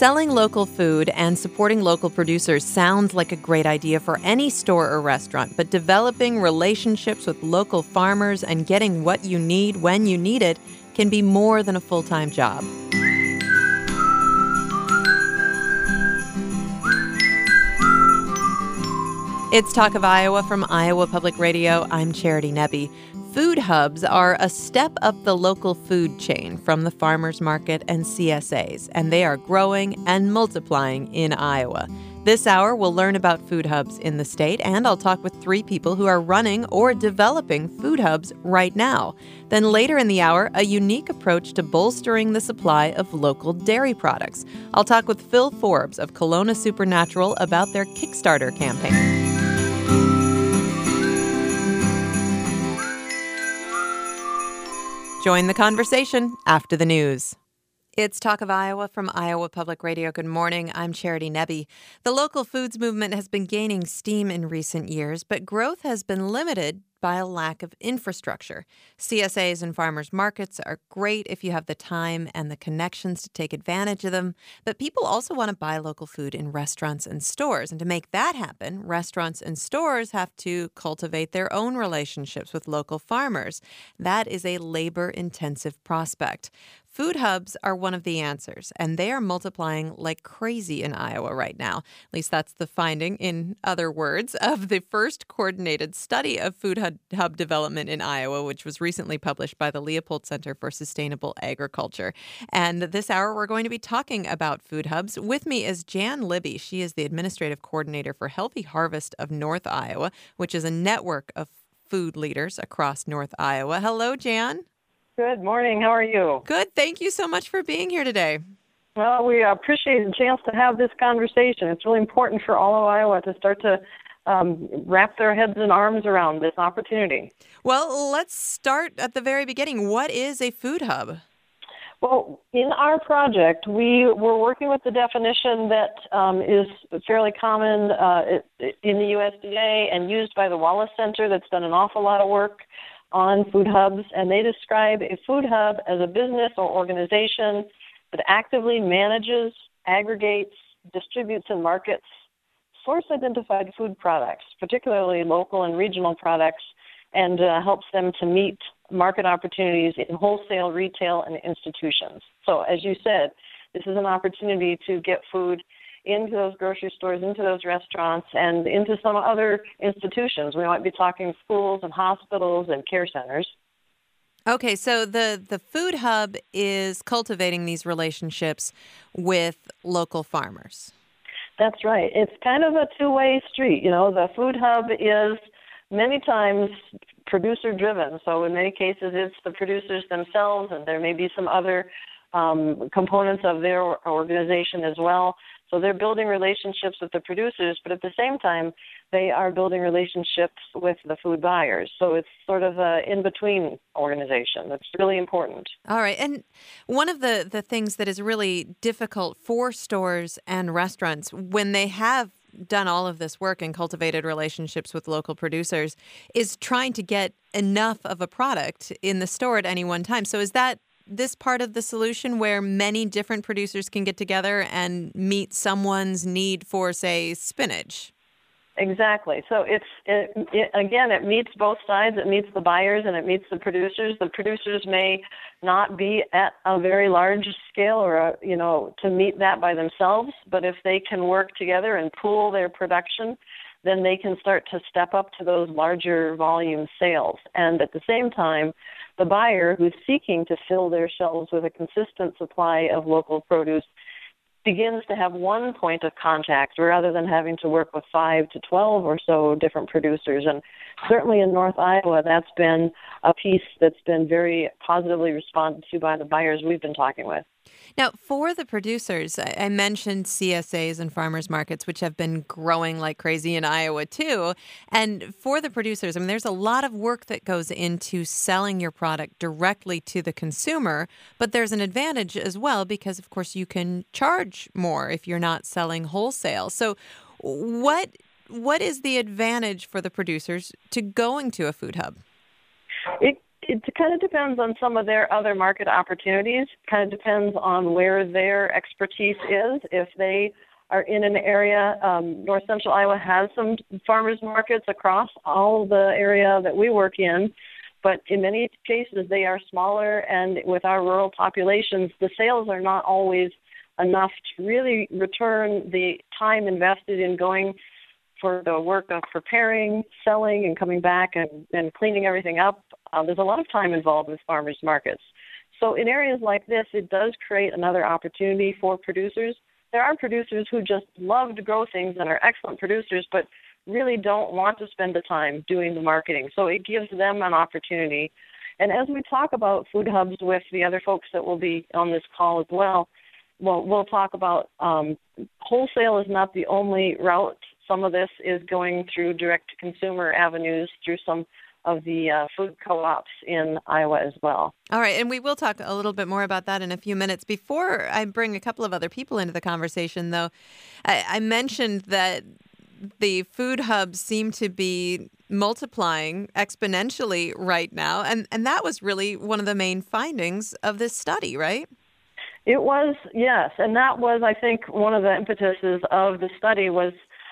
Selling local food and supporting local producers sounds like a great idea for any store or restaurant, but developing relationships with local farmers and getting what you need when you need it can be more than a full-time job. It's Talk of Iowa from Iowa Public Radio. I'm Charity Nebbe. Food hubs are a step up the local food chain from the farmers market and CSAs, and they are growing and multiplying in Iowa. This hour, we'll learn about food hubs in the state, and I'll talk with 3 people who are running or developing food hubs right now. Then later in the hour, a unique approach to bolstering the supply of local dairy products. I'll talk with Phil Forbes of Kelowna Supernatural about their Kickstarter campaign. Join the conversation after the news. It's Talk of Iowa from Iowa Public Radio. Good morning. I'm Charity Nebbe. The local foods movement has been gaining steam in recent years, but growth has been limited by a lack of infrastructure. CSAs and farmers markets are great if you have the time and the connections to take advantage of them, but people also want to buy local food in restaurants and stores. And to make that happen, restaurants and stores have to cultivate their own relationships with local farmers. That is a labor-intensive prospect. Food hubs are one of the answers, and they are multiplying like crazy in Iowa right now. At least that's the finding, in other words, of the first coordinated study of food hub development in Iowa, which was recently published by the Leopold Center for Sustainable Agriculture. And this hour, we're going to be talking about food hubs. With me is Jan Libby. She is the administrative coordinator for Healthy Harvest of North Iowa, which is a network of food leaders across North Iowa. Hello, Jan. Good morning. How are you? Good. Thank you so much for being here today. Well, we appreciate the chance to have this conversation. It's really important for all of Iowa to start to wrap their heads and arms around this opportunity. Well, let's start at the very beginning. What is a food hub? Well, in our project, we were working with the definition that is fairly common in the USDA and used by the Wallace Center that's done an awful lot of work on food hubs, and they describe a food hub as a business or organization that actively manages, aggregates, distributes, and markets source-identified food products, particularly local and regional products, and helps them to meet market opportunities in wholesale, retail, and institutions. So, as you said, this is an opportunity to get food into those grocery stores, into those restaurants, and into some other institutions. We might be talking schools and hospitals and care centers. Okay, so the food hub is cultivating these relationships with local farmers. That's right. It's kind of a two-way street. You know, the food hub is many times producer-driven. So in many cases, it's the producers themselves, and there may be some other components of their organization as well. So they're building relationships with the producers, but at the same time, they are building relationships with the food buyers. So it's sort of an in-between organization. That's really important. All right. And one of the things that is really difficult for stores and restaurants when they have done all of this work and cultivated relationships with local producers is trying to get enough of a product in the store at any one time. So is that this part of the solution where many different producers can get together and meet someone's need for, say, spinach? Exactly. So it meets both sides. It meets the buyers and it meets the producers. The producers may not be at a very large scale or, to meet that by themselves, but if they can work together and pool their production, then they can start to step up to those larger volume sales. And at the same time, the buyer who's seeking to fill their shelves with a consistent supply of local produce begins to have one point of contact rather than having to work with 5 to 12 or so different producers. And certainly in North Iowa, that's been a piece that's been very positively responded to by the buyers we've been talking with. Now, for the producers, I mentioned CSAs and farmers markets, which have been growing like crazy in Iowa, too. And for the producers, there's a lot of work that goes into selling your product directly to the consumer, but there's an advantage as well because, of course, you can charge more if you're not selling wholesale. So what is the advantage for the producers to going to a food hub? It kind of depends on some of their other market opportunities. Kind of depends on where their expertise is. If they are in an area, North Central Iowa has some farmers markets across all the area that we work in, but in many cases they are smaller, and with our rural populations, the sales are not always enough to really return the time invested in going for the work of preparing, selling, and coming back and cleaning everything up. There's a lot of time involved with farmers markets. So in areas like this, it does create another opportunity for producers. There are producers who just love to grow things and are excellent producers, but really don't want to spend the time doing the marketing. So it gives them an opportunity. And as we talk about food hubs with the other folks that will be on this call as well, we'll talk about wholesale is not the only route. Some of this is going through direct-to-consumer avenues through some of the food co-ops in Iowa as well. All right, and we will talk a little bit more about that in a few minutes. Before I bring a couple of other people into the conversation, though, I mentioned that the food hubs seem to be multiplying exponentially right now, and that was really one of the main findings of this study, right? It was, yes, and that was, I think, one of the impetuses of the study was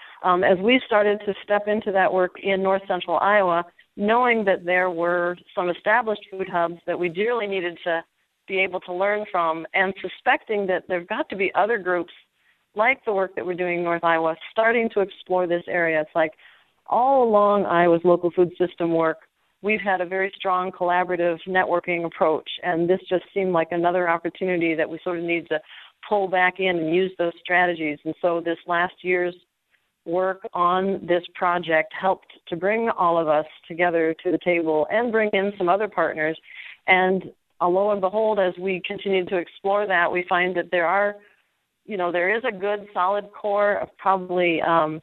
as we started to step into that work in North Central Iowa, knowing that there were some established food hubs that we dearly needed to be able to learn from, and suspecting that there've got to be other groups like the work that we're doing in North Iowa starting to explore this area. It's like all along Iowa's local food system work, we've had a very strong collaborative networking approach, and this just seemed like another opportunity that we sort of need to pull back in and use those strategies. And so this last year's work on this project helped to bring all of us together to the table and bring in some other partners. And lo and behold, as we continue to explore that, we find that there is a good solid core of probably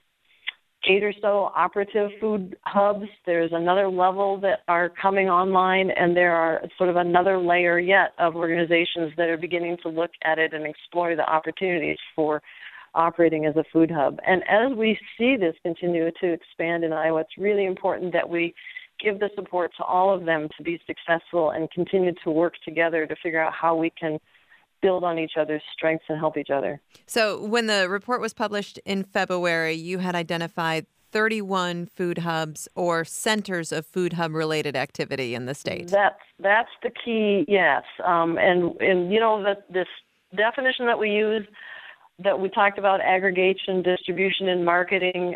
8 or so operative food hubs. There's another level that are coming online, and there are sort of another layer yet of organizations that are beginning to look at it and explore the opportunities for operating as a food hub. And as we see this continue to expand in Iowa, it's really important that we give the support to all of them to be successful and continue to work together to figure out how we can build on each other's strengths and help each other. So when the report was published in February, you had identified 31 food hubs or centers of food hub-related activity in the state. That's the key, yes. And you know, this definition that we use, that we talked about, aggregation, distribution, and marketing,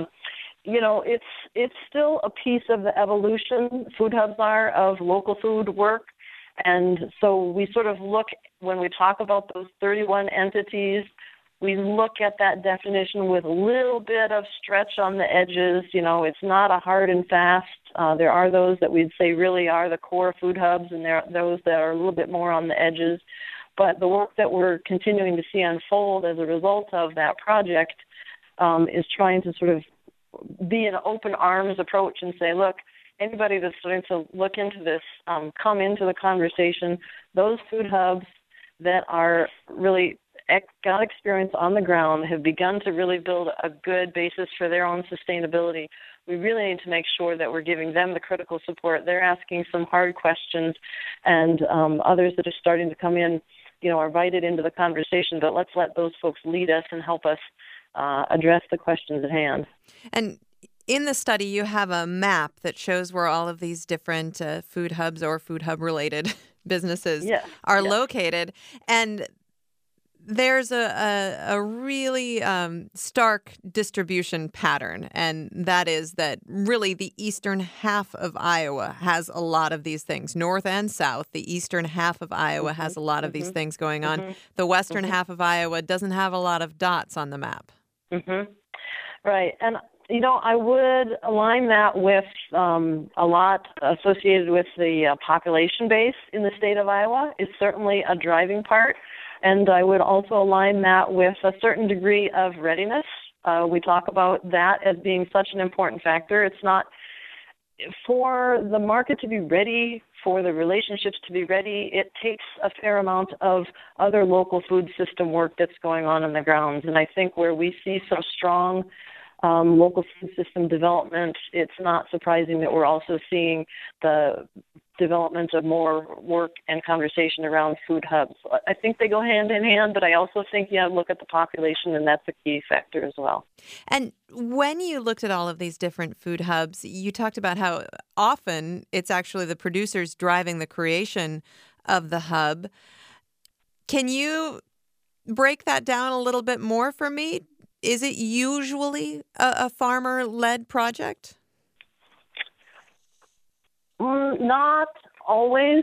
it's still a piece of the evolution food hubs are of local food work. And so we sort of look, when we talk about those 31 entities, we look at that definition with a little bit of stretch on the edges. You know, it's not a hard and fast. There are those that we'd say really are the core food hubs, and there are those that are a little bit more on the edges. But the work that we're continuing to see unfold as a result of that project is trying to sort of be an open arms approach and say, look, anybody that's starting to look into this, come into the conversation. Those food hubs that are really got experience on the ground, have begun to really build a good basis for their own sustainability. We really need to make sure that we're giving them the critical support. They're asking some hard questions, and others that are starting to come in, are invited into the conversation, but let's let those folks lead us and help us address the questions at hand. And in the study, you have a map that shows where all of these different food hubs or food hub-related businesses are located. And there's a really stark distribution pattern, and that is that really the eastern half of Iowa has a lot of these things. North and south, the eastern half of Iowa has a lot of these things going on. The western half of Iowa doesn't have a lot of dots on the map. Right. And I would align that with a lot associated with the population base in the state of Iowa. It's certainly a driving part. And I would also align that with a certain degree of readiness. We talk about that as being such an important factor. It's not for the market to be ready, for the relationships to be ready, it takes a fair amount of other local food system work that's going on the grounds. And I think where we see so strong local food system development, it's not surprising that we're also seeing the development of more work and conversation around food hubs. I think they go hand in hand, but I also think you have to look at the population, and that's a key factor as well. And when you looked at all of these different food hubs, you talked about how often it's actually the producers driving the creation of the hub. Can you break that down a little bit more for me? Is it usually a farmer-led project? Not always.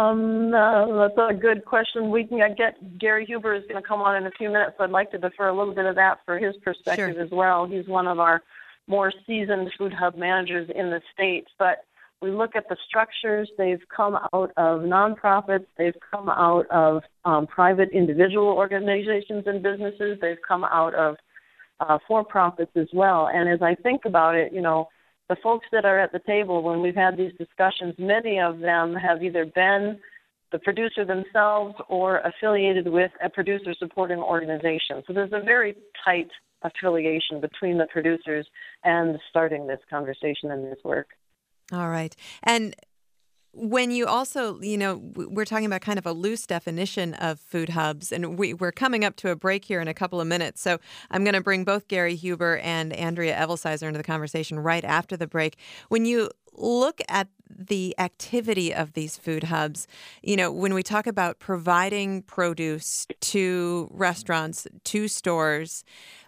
That's a good question. We can get Gary Huber is going to come on in a few minutes. So I'd like to defer a little bit of that for his perspective as well. He's one of our more seasoned food hub managers in the state. But we look at the structures. They've come out of nonprofits. They've come out of private individual organizations and businesses. They've come out of for-profits as well. And as I think about it, the folks that are at the table when we've had these discussions, many of them have either been the producer themselves or affiliated with a producer supporting organization. So there's a very tight affiliation between the producers and starting this conversation and this work. All right. And when you also, we're talking about kind of a loose definition of food hubs, and we're coming up to a break here in a couple of minutes. So I'm going to bring both Gary Huber and Andrea Evelsizer into the conversation right after the break. When you look at the activity of these food hubs, when we talk about providing produce to restaurants, to stores,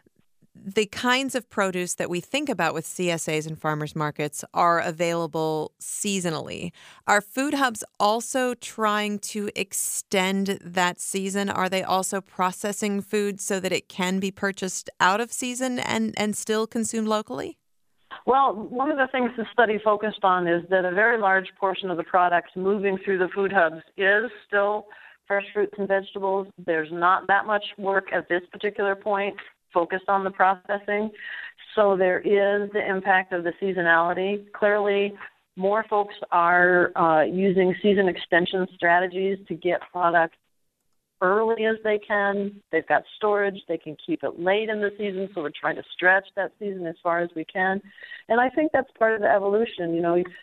the kinds of produce that we think about with CSAs and farmers markets are available seasonally. Are food hubs also trying to extend that season? Are they also processing food so that it can be purchased out of season and still consumed locally? Well, one of the things the study focused on is that a very large portion of the products moving through the food hubs is still fresh fruits and vegetables. There's not that much work at this particular point focused on the processing. So there is the impact of the seasonality. Clearly, more folks are using season extension strategies to get products early as they can. They've got storage. They can keep it late in the season, so we're trying to stretch that season as far as we can. And I think that's part of the evolution.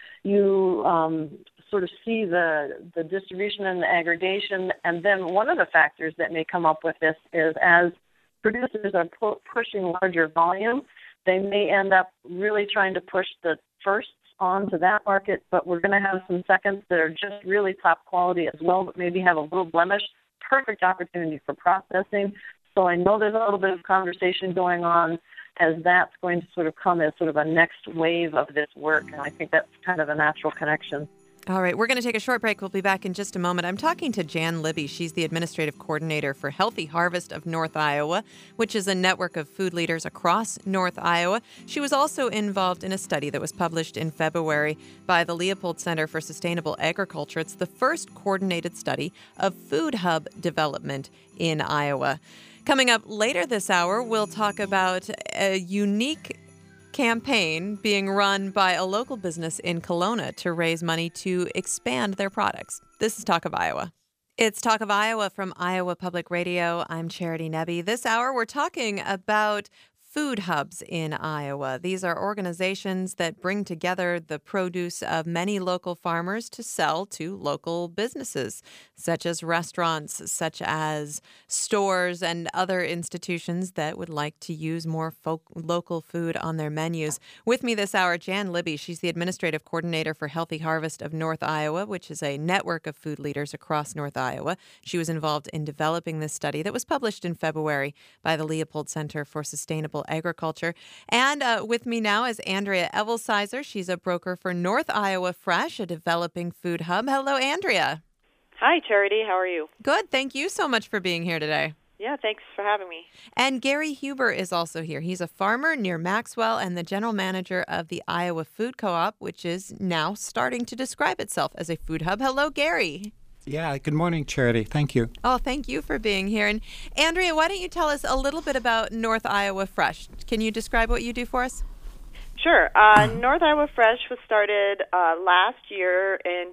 You sort of see the distribution and the aggregation, and then one of the factors that may come up with this is as producers are pushing larger volume, they may end up really trying to push the firsts onto that market, but we're going to have some seconds that are just really top quality as well, but maybe have a little blemish. Perfect opportunity for processing. So I know there's a little bit of conversation going on as that's going to sort of come as sort of a next wave of this work, and I think that's kind of a natural connection. All right, we're going to take a short break. We'll be back in just a moment. I'm talking to Jan Libby. She's the administrative coordinator for Healthy Harvest of North Iowa, which is a network of food leaders across North Iowa. She was also involved in a study that was published in February by the Leopold Center for Sustainable Agriculture. It's the first coordinated study of food hub development in Iowa. Coming up later this hour, we'll talk about a unique campaign being run by a local business in Kelowna to raise money to expand their products. This is Talk of Iowa. It's Talk of Iowa from Iowa Public Radio. I'm Charity Nebbe. This hour, we're talking about food hubs in Iowa. These are organizations that bring together the produce of many local farmers to sell to local businesses, such as restaurants, such as stores, and other institutions that would like to use more local food on their menus. With me this hour, Jan Libby. She's the administrative coordinator for Healthy Harvest of North Iowa, which is a network of food leaders across North Iowa. She was involved in developing this study that was published in February by the Leopold Center for Sustainable Agriculture. And with me now is Andrea Evelsizer. She's a broker for North Iowa Fresh, a developing food hub. Hello, Andrea. Hi, Charity. How are you? Good. Thank you so much for being here today. Yeah, thanks for having me. And Gary Huber is also here. He's a farmer near Maxwell and the general manager of the Iowa Food Co-op, which is now starting to describe itself as a food hub. Hello, Gary. Yeah, good morning, Charity. Thank you. Oh, thank you for being here. And Andrea, why don't you tell us a little bit about North Iowa Fresh? Can you describe what you do for us? Sure. North Iowa Fresh was started last year in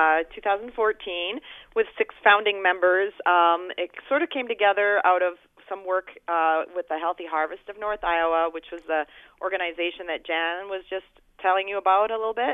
2014 with 6 founding members. It sort of came together out of some work with the Healthy Harvest of North Iowa, which was the organization that Jan was just telling you about a little bit.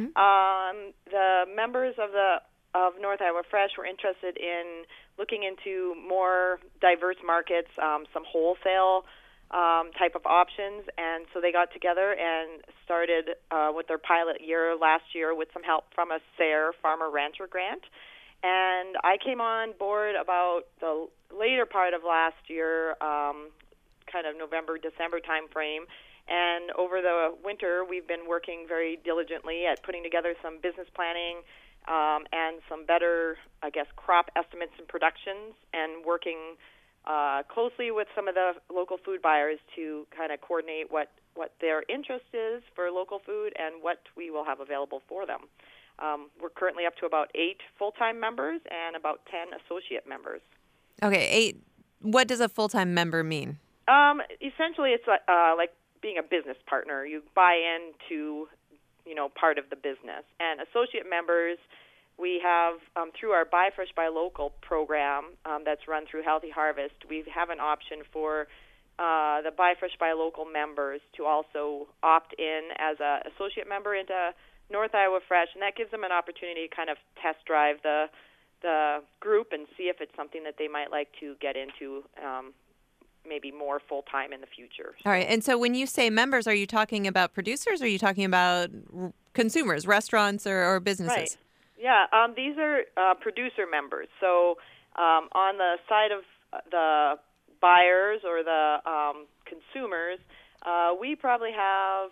The members of North Iowa Fresh were interested in looking into more diverse markets, some wholesale type of options, and so they got together and started with their pilot year last year with some help from a SARE Farmer Rancher grant. And I came on board about the later part of last year, kind of November, December time frame. And over the winter, we've been working very diligently at putting together some business planning and some better, I guess, crop estimates and productions, and working closely with some of the local food buyers to kind of coordinate what their interest is for local food and what we will have available for them. We're currently up to about 8 full-time members and about 10 associate members. Okay, 8. What does a full-time member mean? Essentially, it's like being a business partner. You buy into, part of the business. And associate members, we have, through our Buy Fresh, Buy Local program that's run through Healthy Harvest, we have an option for the Buy Fresh, Buy Local members to also opt in as an associate member into North Iowa Fresh, and that gives them an opportunity to kind of test drive the group and see if it's something that they might like to get into maybe more full-time in the future. All right. And so when you say members, are you talking about producers or are you talking about consumers, restaurants or businesses? Right. Yeah. These are producer members. So on the side of the buyers or the consumers, we probably have,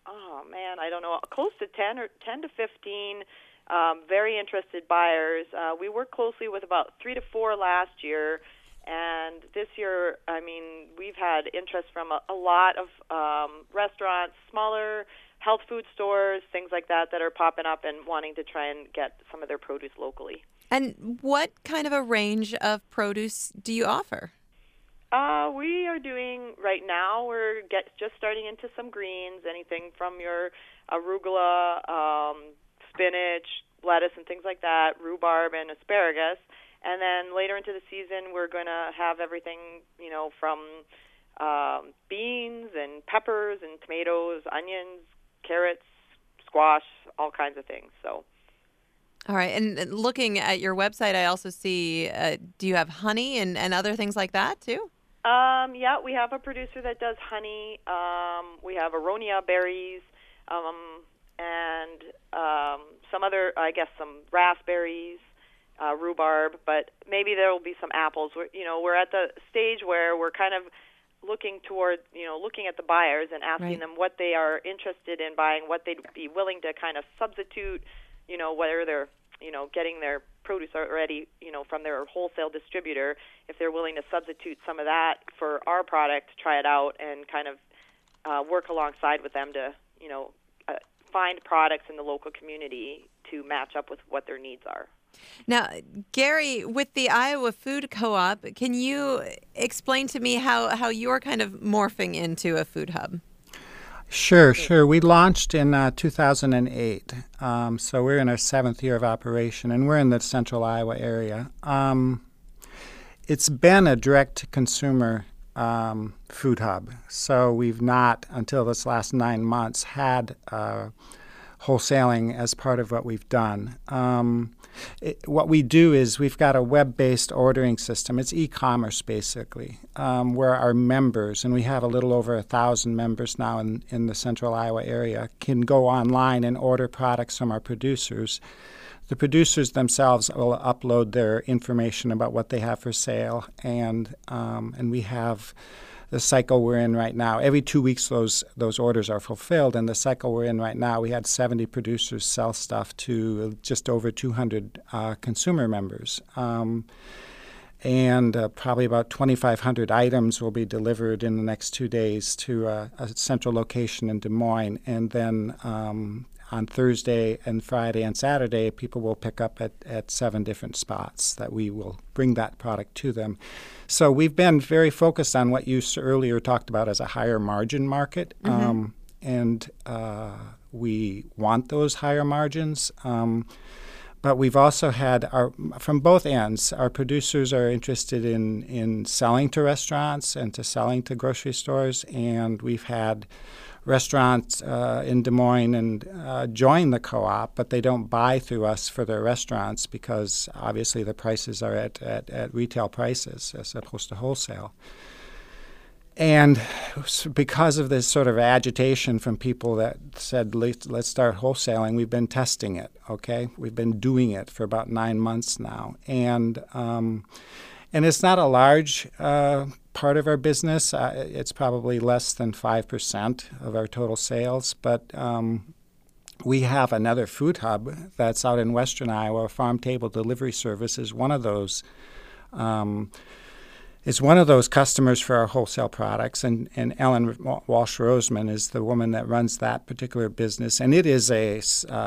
I don't know, close to 10 to 15 very interested buyers. We worked closely with about 3 to 4 last year. And this year, we've had interest from a lot of restaurants, smaller health food stores, things like that are popping up and wanting to try and get some of their produce locally. And what kind of a range of produce do you offer? We are doing, right now, we're just starting into some greens, anything from your arugula, spinach, lettuce, and things like that, rhubarb and asparagus. And then later into the season, we're going to have everything, from beans and peppers and tomatoes, onions, carrots, squash, all kinds of things. So. All right. And looking at your website, I also see, do you have honey and other things like that too? Yeah, we have a producer that does honey. We have aronia berries and some other, some raspberries. Rhubarb, but maybe there will be some apples. We're at the stage where we're kind of looking toward, looking at the buyers and asking them what they are interested in buying, what they'd be willing to kind of substitute, whether they're, getting their produce already, from their wholesale distributor, if they're willing to substitute some of that for our product, try it out, and kind of work alongside with them to, find products in the local community to match up with what their needs are. Now, Gary, with the Iowa Food Co-op, can you explain to me how you're kind of morphing into a food hub? Sure. We launched in 2008, so we're in our 7th year of operation, and we're in the central Iowa area. It's been a direct-to-consumer food hub, so we've not, until this last 9 months, had wholesaling as part of what we've done. What we do is we've got a web-based ordering system. It's e-commerce, basically, where our members, and we have a little over 1,000 members now in the central Iowa area, can go online and order products from our producers. The producers themselves will upload their information about what they have for sale, and we have the cycle we're in right now. Every 2 weeks those orders are fulfilled, and the cycle we're in right now, we had 70 producers sell stuff to just over 200 consumer members. And probably about 2,500 items will be delivered in the next 2 days to a central location in Des Moines. And then on Thursday and Friday and Saturday, people will pick up at 7 different spots that we will bring that product to them. So we've been very focused on what you earlier talked about as a higher margin market, and we want those higher margins. But we've also had from both ends, our producers are interested in selling to restaurants and to selling to grocery stores, and we've had restaurants in Des Moines and join the co-op, but they don't buy through us for their restaurants because obviously the prices are at retail prices as opposed to wholesale. And because of this sort of agitation from people that said, let's start wholesaling, we've been testing it, okay? We've been doing it for about 9 months now. And it's not a large part of our business. It's probably less than 5% of our total sales. But we have another food hub that's out in western Iowa. Farm Table Delivery Service is one of those. It's one of those customers for our wholesale products, and Ellen Walsh-Roseman is the woman that runs that particular business, and it is a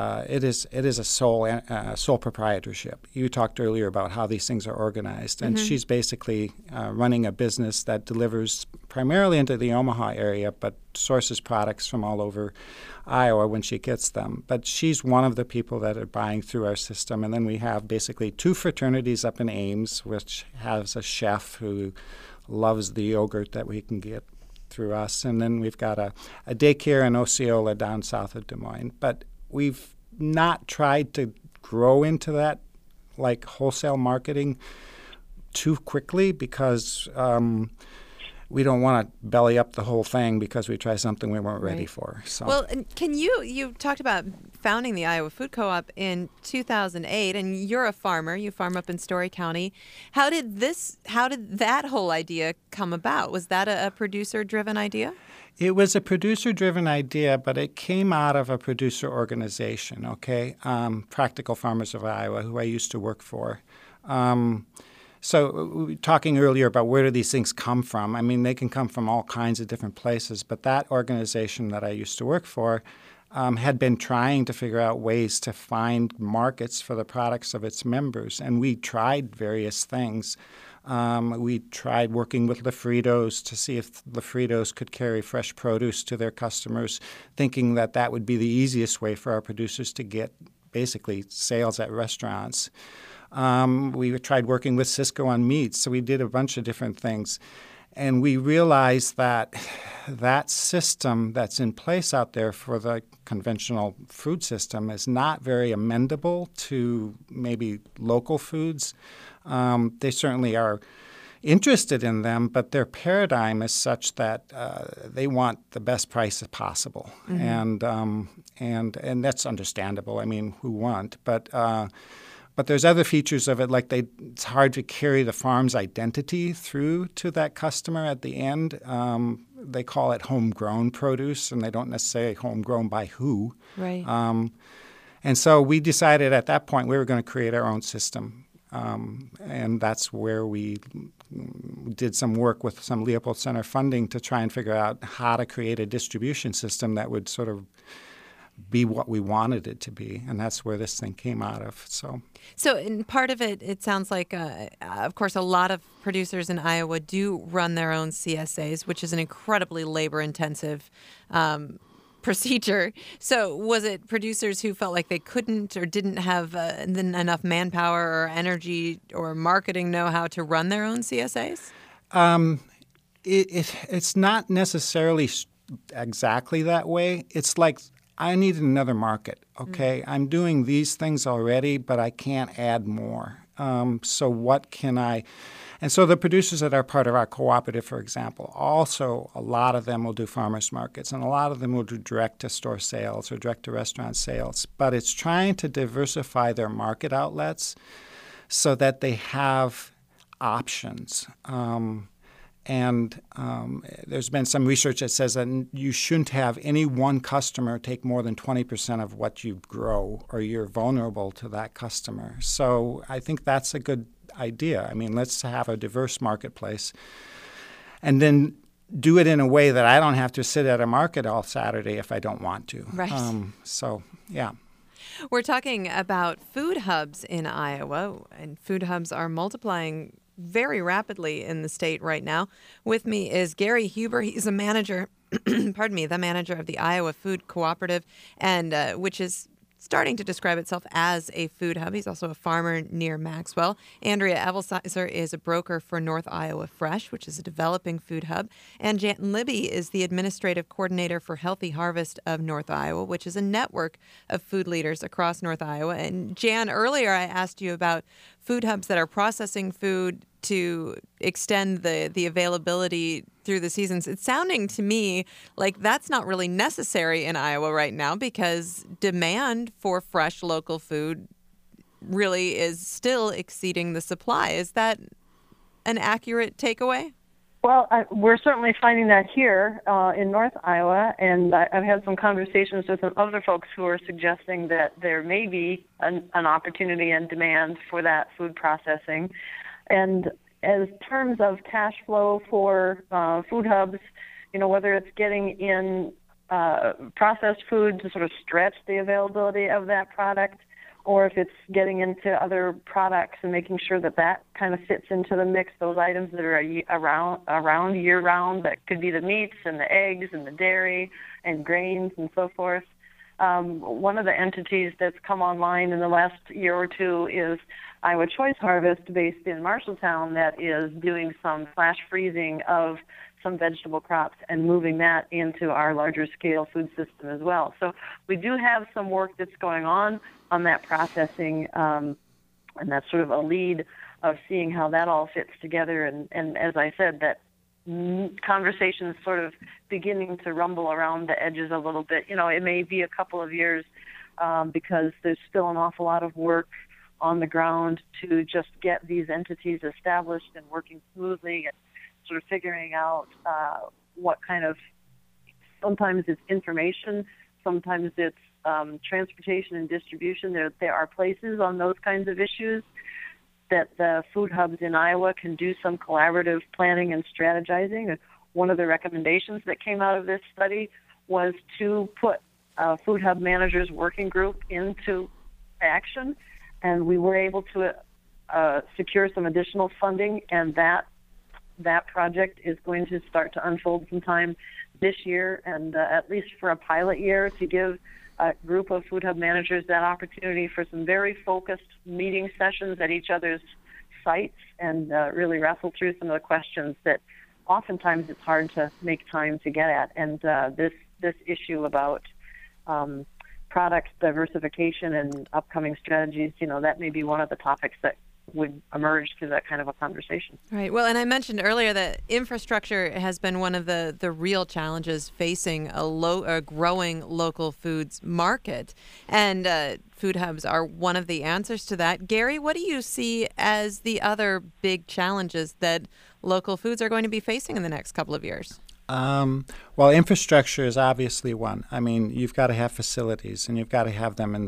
sole proprietorship. You talked earlier about how these things are organized, and she's basically running a business that delivers primarily into the Omaha area, but sources products from all over Iowa when she gets them. But she's one of the people that are buying through our system. And then we have basically 2 fraternities up in Ames, which has a chef who loves the yogurt that we can get through us. And then we've got a daycare in Osceola down south of Des Moines. But we've not tried to grow into that like wholesale marketing too quickly because we don't want to belly up the whole thing because we try something we weren't ready for. So. Well, can you talked about founding the Iowa Food Co-op in 2008, and you're a farmer. You farm up in Story County. How did that whole idea come about? Was that a producer-driven idea? It was a producer-driven idea, but it came out of a producer organization, okay? Practical Farmers of Iowa, who I used to work for. So talking earlier about where do these things come from, I mean, they can come from all kinds of different places, but that organization that I used to work for had been trying to figure out ways to find markets for the products of its members, and we tried various things. We tried working with Lafritos to see if Lafritos could carry fresh produce to their customers, thinking that that would be the easiest way for our producers to get basically sales at restaurants. We tried working with Sysco on meats, so we did a bunch of different things. And we realized that that system that's in place out there for the conventional food system is not very amendable to maybe local foods. They certainly are interested in them, but their paradigm is such that they want the best price possible. And that's understandable. I mean, who wouldn't? But there's other features of it, like it's hard to carry the farm's identity through to that customer at the end. They call it homegrown produce, and they don't necessarily homegrown by who. Right. And so we decided at that point we were going to create our own system. And that's where we did some work with some Leopold Center funding to try and figure out how to create a distribution system that would sort of be what we wanted it to be, and that's where this thing came out of. So in part of it sounds like, of course, a lot of producers in Iowa do run their own CSAs, which is an incredibly labor-intensive procedure. So was it producers who felt like they couldn't or didn't have enough manpower or energy or marketing know-how to run their own CSAs? It's not necessarily exactly that way. It's like I need another market, okay? I'm doing these things already, but I can't add more. So what can I – and so the producers that are part of our cooperative, for example, also a lot of them will do farmers markets, and a lot of them will do direct-to-store sales or direct-to-restaurant sales. But it's trying to diversify their market outlets so that they have options. And there's been some research that says that you shouldn't have any one customer take more than 20% of what you grow, or you're vulnerable to that customer. So I think that's a good idea. I mean, let's have a diverse marketplace and then do it in a way that I don't have to sit at a market all Saturday if I don't want to. Right. So, yeah. We're talking about food hubs in Iowa, and food hubs are multiplying very rapidly in the state right now. With me is Gary Huber. He's a manager, the manager of the Iowa Food Cooperative, and which is starting to describe itself as a food hub. He's also a farmer near Maxwell. Andrea Evelsizer is a broker for North Iowa Fresh, which is a developing food hub. And Jan Libby is the administrative coordinator for Healthy Harvest of North Iowa, which is a network of food leaders across North Iowa. And Jan, earlier I asked you about food hubs that are processing food to extend the availability through the seasons. It's sounding to me like that's not really necessary in Iowa right now because demand for fresh local food really is still exceeding the supply. Is that an accurate takeaway? Well, we're certainly finding that here in North Iowa, and I've had some conversations with some other folks who are suggesting that there may be an opportunity and demand for that food processing. And as terms of cash flow for food hubs, whether it's getting in processed food to sort of stretch the availability of that product, or if it's getting into other products and making sure that that kind of fits into the mix, those items that are around year-round, that could be the meats and the eggs and the dairy and grains and so forth. One of the entities that's come online in the last year or two is Iowa Choice Harvest, based in Marshalltown, that is doing some flash freezing of some vegetable crops and moving that into our larger scale food system as well. So we do have some work that's going on that processing, and that's sort of a lead of seeing how that all fits together. And as I said, that conversation is sort of beginning to rumble around the edges a little bit. It may be a couple of years because there's still an awful lot of work on the ground to just get these entities established and working smoothly and sort of figuring out what kind of, sometimes it's information, sometimes it's transportation and distribution. There are places on those kinds of issues that the food hubs in Iowa can do some collaborative planning and strategizing. One of the recommendations that came out of this study was to put a food hub managers working group into action, and we were able to secure some additional funding, and that project is going to start to unfold sometime this year, and at least for a pilot year, to give a group of food hub managers that opportunity for some very focused meeting sessions at each other's sites and really wrestle through some of the questions that oftentimes it's hard to make time to get at. And this issue about product diversification and upcoming strategies, that may be one of the topics that would emerge through that kind of a conversation. Right. Well, and I mentioned earlier that infrastructure has been one of the real challenges facing a growing local foods market. And food hubs are one of the answers to that. Gary, what do you see as the other big challenges that local foods are going to be facing in the next couple of years? Well, infrastructure is obviously one. I mean, you've got to have facilities, and you've got to have them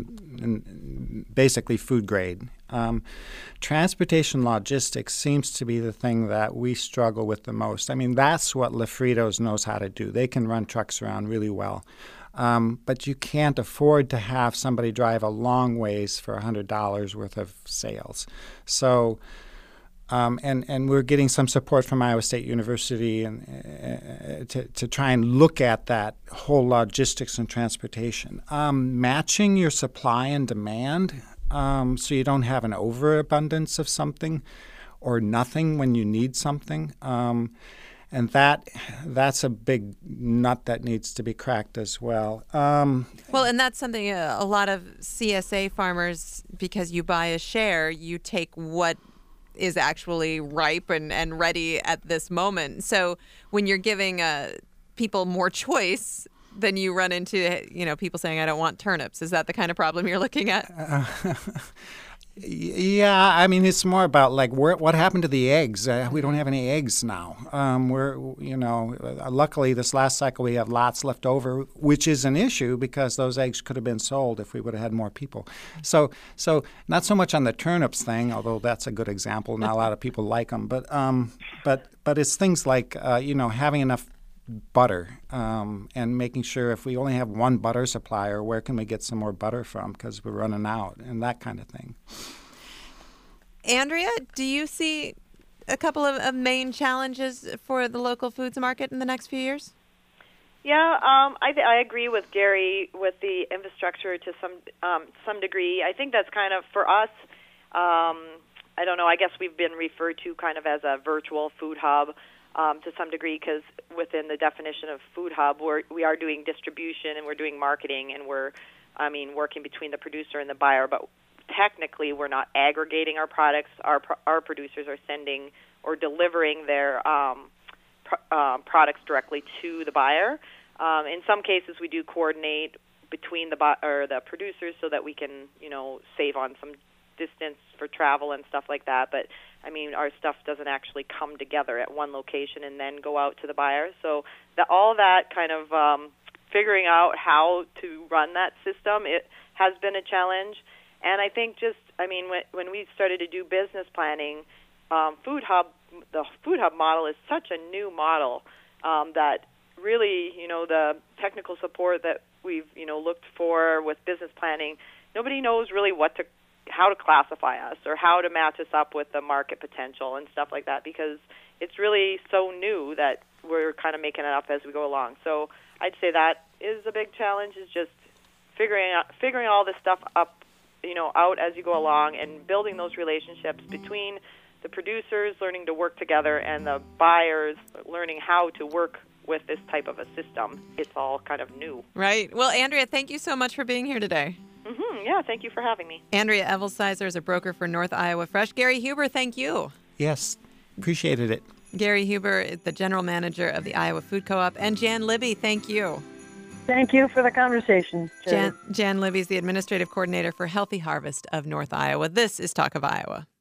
in basically food grade. Transportation logistics seems to be the thing that we struggle with the most. I mean, that's what Lafritos knows how to do. They can run trucks around really well. But you can't afford to have somebody drive a long ways for $100 worth of sales. So... And we're getting some support from Iowa State University and to try and look at that whole logistics and transportation. Matching your supply and demand so you don't have an overabundance of something or nothing when you need something. And that's a big nut that needs to be cracked as well. Well, and that's something a lot of CSA farmers, because you buy a share, you take what is actually ripe and ready at this moment. So when you're giving people more choice, then you run into people saying, I don't want turnips. Is that the kind of problem you're looking at? Yeah, I mean, it's more about what happened to the eggs. We don't have any eggs now. Luckily this last cycle we have lots left over, which is an issue because those eggs could have been sold if we would have had more people. So not so much on the turnips thing, although that's a good example. Not a lot of people like them, but it's things like having enough butter and making sure if we only have one butter supplier, where can we get some more butter from because we're running out, and that kind of thing. Andrea, do you see a couple of main challenges for the local foods market in the next few years? Yeah, I agree with Gary with the infrastructure to some degree. I think that's kind of for us. I don't know. I guess we've been referred to kind of as a virtual food hub to some degree, because within the definition of food hub, we are doing distribution and we're doing marketing, and we're working between the producer and the buyer. But technically, we're not aggregating our products. Our producers are sending or delivering their products directly to the buyer. In some cases, we do coordinate between the producers so that we can, save on some distance for travel and stuff like that. But our stuff doesn't actually come together at one location and then go out to the buyer. So all that kind of figuring out how to run that system, it has been a challenge. And I think when we started to do business planning, the Food Hub model is such a new model that really, the technical support that we've, looked for with business planning, nobody knows really how to classify us or how to match us up with the market potential and stuff like that, because it's really so new that we're kind of making it up as we go along. So I'd say that is a big challenge, is just figuring all this stuff up, out as you go along, and building those relationships between the producers learning to work together and the buyers learning how to work with this type of a system. It's all kind of new. Right. Well, Andrea, thank you so much for being here today. Yeah, thank you for having me. Andrea Evelsizer is a broker for North Iowa Fresh. Gary Huber, thank you. Yes, appreciated it. Gary Huber is the general manager of the Iowa Food Co-op. And Jan Libby, thank you. Thank you for the conversation, Jan Libby is the administrative coordinator for Healthy Harvest of North Iowa. This is Talk of Iowa.